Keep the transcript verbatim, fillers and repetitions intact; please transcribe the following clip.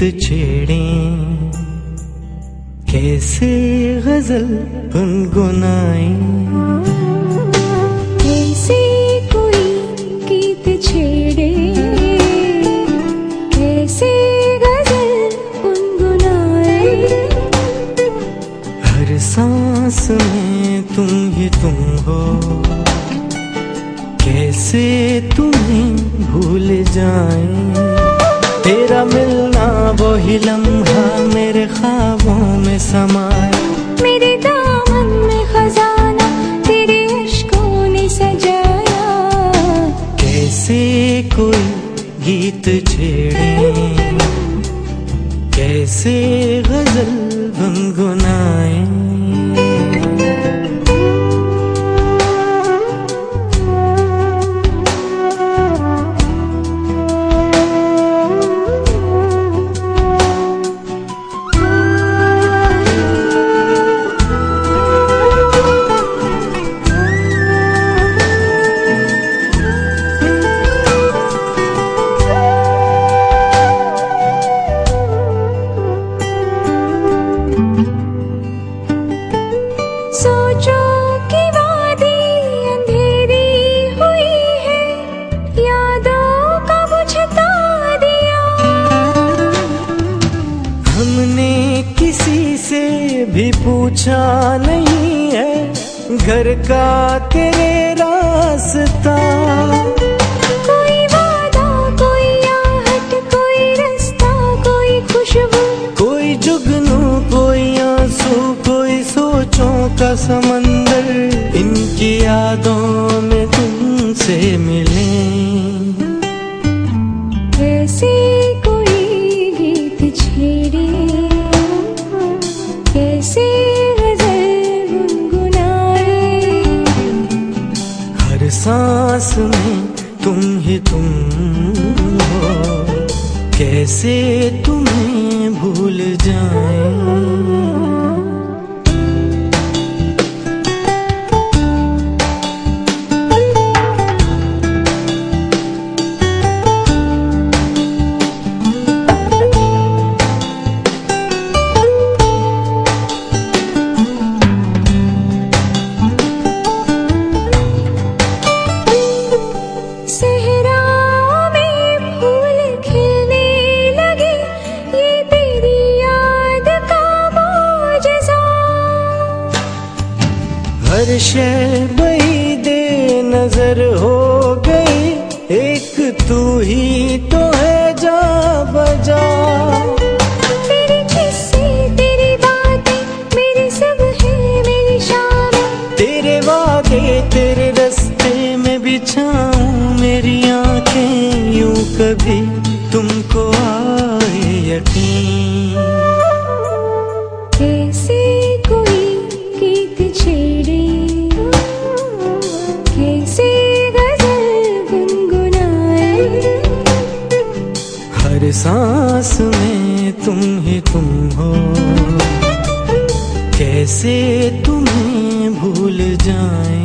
छेड़े, कैसे गजल गुनगुनाए। कैसे कोई गीत छेड़े, कैसे गजल गुनगुनाए। हर सांस में तुम ही तुम हो, कैसे तुम्हें भूल जाए। तेरा मिलना वही लम्हा मेरे ख्वाबों में समाए। मेरे दामन में खजाना तेरे इश्कों ने सजाया। कैसे कोई गीत छेड़े, कैसे गजल गुनगुनाए। सोचो कि वादी अंधेरी हुई है, यादों का बुझता दिया। हमने किसी से भी पूछा नहीं है घर का तेरे रास्ता। कोई वादा, कोई आहट, कोई रास्ता, कोई खुशबू, कोई जुगनू, कोई आंसू, कोई सोचों का समंदर। इनकी यादों में तुमसे मिले। कैसे कोई गीत छेड़े, कैसे गजल गुनगुनाए। हर सांस में तुम ही तुम हो, कैसे तुम्हें भूल जाए। हर शय वही दे नजर हो गई, एक तू ही तो है जा बजा। तेरी किस्से, तेरी बातें, मेरी सब है मेरी शान। तेरे वादे, तेरे रास्ते में बिछाऊं मेरी आंखें, यूं कभी तुमको आए यकीन। कैसे कोई गीत छेड़े, कैसे गजल गुनगुनाए। हर सांस में तुम ही तुम हो, कैसे तुम्हें भूल जाए।